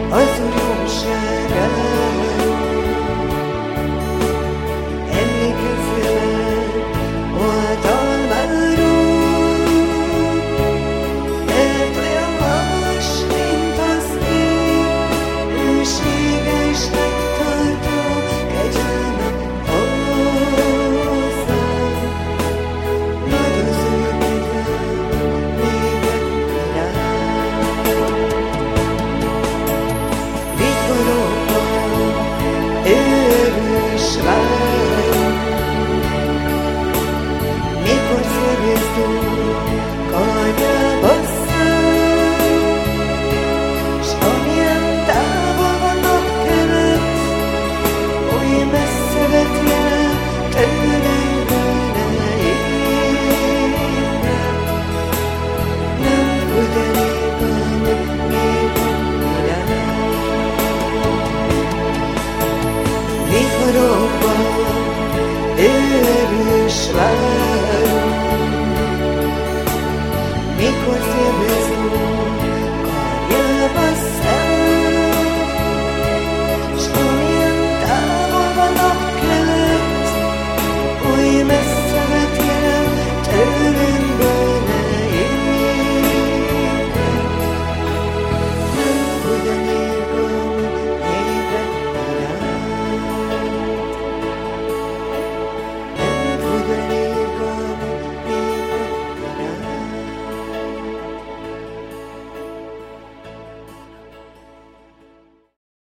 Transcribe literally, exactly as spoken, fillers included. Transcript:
az újdonságát. Emlékezzel oldalmáról, mert olyan magas, mint az ég, hűségesnek tartó kegyelmet hozzám. Nagy az ő kegyelme nékem rám. Viharokban erős vágy, mikor szerezdő kanyába száll, s amilyen távol van napkelet, oly messze vet jel tőlem bőle élet. Nem küldenék annak nékem rám. Viharokban erős vágy, mikor